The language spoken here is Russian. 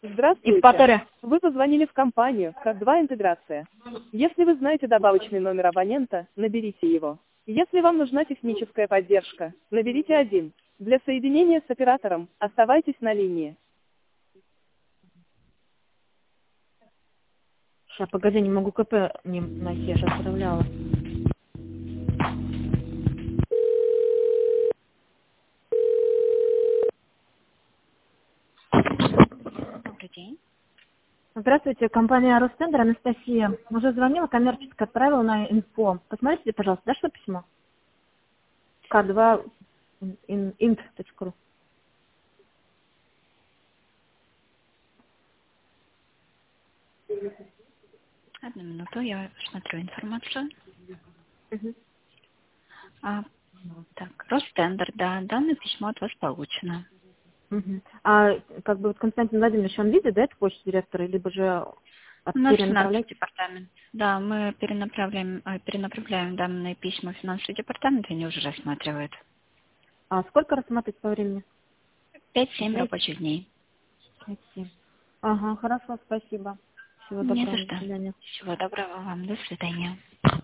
Здравствуйте. Вы позвонили в компанию «Как2 Интеграция». Если вы знаете добавочный номер абонента, наберите его. Если вам нужна техническая поддержка, наберите 1. Для соединения с оператором оставайтесь на линии. Сейчас, погоди, не могу КП не найти, я сейчас отправляла. Добрый день. Здравствуйте, компания Ростендер, Анастасия. Уже звонила, коммерческое отправила на инфо. Посмотрите, пожалуйста, да, что письмо? К2 int.ru. Одну минуту, я смотрю информацию. Угу. Так, Ростендер, да, данное письмо от вас получено. Угу. А как бы вот Константин Владимирович, он видит, да, это почту директора, либо же У нас финансовый перенаправлять? департамент. Да, мы перенаправляем данные письма в финансовый департамент, они уже рассматривают. А сколько рассматривать по времени? 5-7 рабочих дней. 5-7. Ага, хорошо, спасибо. Всего Не доброго, за до что. свидания. Всего доброго вам, до свидания.